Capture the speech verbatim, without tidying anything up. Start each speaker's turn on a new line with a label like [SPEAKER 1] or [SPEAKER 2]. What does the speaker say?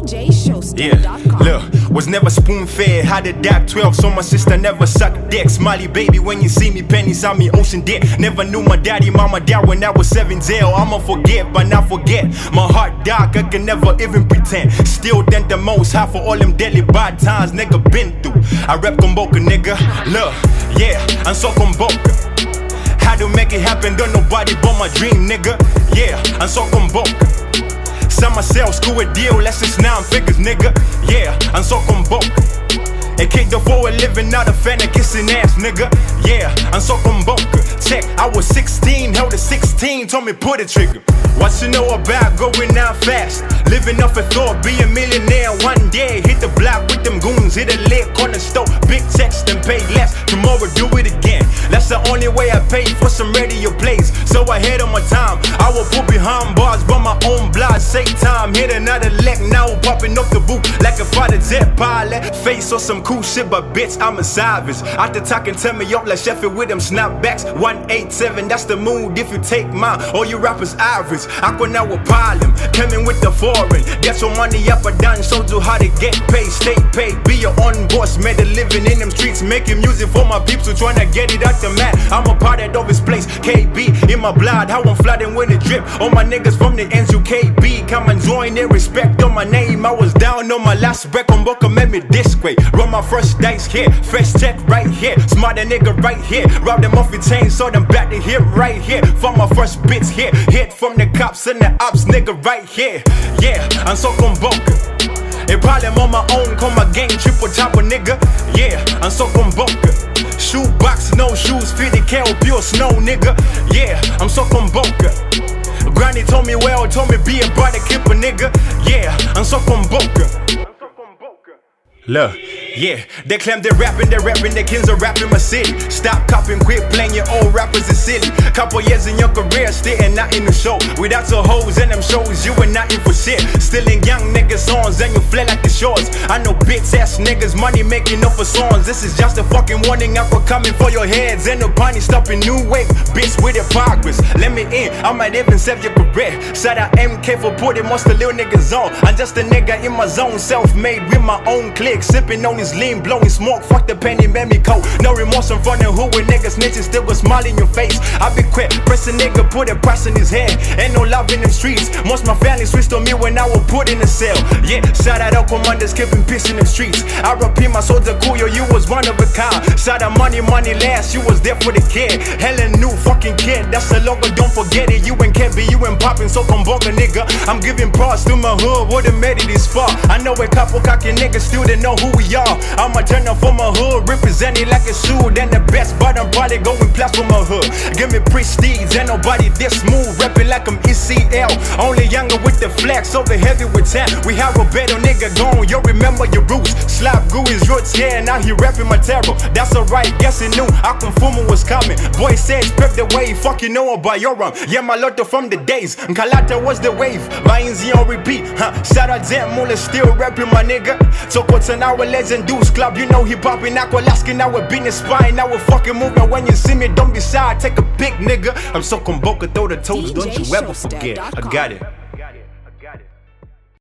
[SPEAKER 1] D J Showstep dot com.
[SPEAKER 2] Yeah, look, was never spoon-fed, had a dap twelve, so my sister never sucked dick. Smiley baby, when you see me, pennies on me, ocean dick. Never knew my daddy, mama died when I was seven jail. I'ma forget, but not forget. My heart dark, I can never even pretend. Still thank the most high for all them deadly bad times nigga been through. I rep Komboka, nigga. Look, yeah, I'm so Komboka. How to make it happen, don't nobody but my dream, nigga. Yeah, I'm so Komboka. Sell myself, screw a deal, less than nine figures, nigga. Yeah, I'm so Komboka. And kicked off for a living, not a fan of kissing ass, nigga. Yeah, I'm so Komboka. Check, I was sixteen, held a sixteen, told me put a trigger. What you know about going down fast? Living off a thought, be a millionaire one day. Hit the block with them goons, hit a leg, corner store. Big checks, then pay less. Tomorrow do it again. That's the only way I pay for some radio plays. So I hit on my time. I will put behind bars by my own blood. Say time, hit another leg now, popping up the boot like a fighter jet pilot. Face or some cool shit, but bitch, I'm a savage. Out the talking, tell me up like Sheffield with them snapbacks. one eighty-seven, that's the mood if you take mine. All you rappers average. I go now with problem, coming with the foreign. Get your money up or down, showed you how to get paid. Stay paid, be your own boss. Made a living in them streets, making music for my peeps who tryna get it out the mat. I'm a part of this place, K B in my blood. How I'm flooding with the drip. All my niggas from the N U K B, come and join it. Respect on my name. I was down on my last break. Komboka made me this way. Run my first dice here, fresh check right here. Smarter nigga right here. Rob them off your chain, so them back to hit right here. For my first bits here, hit from the cops and the ops, nigga right here. Yeah, I'm so Komboka. A problem on my own, call my gang triple chopper, nigga. Yeah, I'm so Komboka. Shoe box, no shoes, fifty K pure snow, nigga. Yeah, I'm so Komboka. Granny told me well, told me be a brother, keep a nigga. Yeah, I'm so Komboka. Look, yeah, they claim they're rapping, they're rapping, the kings are rapping my city. Stop copying, quit playing your old rappers is silly. Couple years in your career, still and not in the show. Without your hoes and them shows, you ain't not in for shit. Stealing young niggas' songs and you flare like the shores. I know bitch ass niggas, money making up for songs. This is just a fucking warning, I'm coming for your heads. Ain't no party stopping new wave, bitch with the progress. Let me in, I might even save your career. Shout out M K for putting most of the little niggas on. I'm just a nigga in my zone, self-made with my own clique. Sipping on his lean, blowing smoke, fuck the penny, made me cold. No remorse in front of who with niggas snitching, still a smile in your face. I be quick, press a nigga, put a price in his head. Ain't no love in the streets, most my family switched on me when I was put in the cell. Yeah, shout out all commanders, keeping peace in the streets. I repeat my soldier Kuyo, you was one of a kind. Shout out money, money last, you was there for the kid. Hella new fucking kid, that's a logo, don't forget it. You ain't can't be, you ain't popping, so Komboka, nigga. I'm giving props to my hood, would've made it this far. I know a couple cocky niggas still didn't know who we are. I'ma turn up for my hood, representing like a shoe. Then the best, but I'm probably going plus for my hood. Give me prestige, ain't nobody this smooth. Rapping like I'm E C L, only younger with the flex, over heavy with ten. We have a better nigga gone, you remember your roots. Slap grew his roots, yeah, now he rapping my terror. That's alright, guess he knew Akumfumu was coming. Boy said, expect the wave, fuck you know about your rum. Yeah, my lotto from the days, Kalata was the wave. Vainzi on repeat, huh? Shout out Zen Mula, still rapping my nigga. So what's an hour legend dudes club, you know he popping aqua lasking, now we're beating spine, now we're fucking moving. When you see me, don't be shy, take a pic, nigga. I'm so Komboka, throw the toes, don't you ever forget. I got it.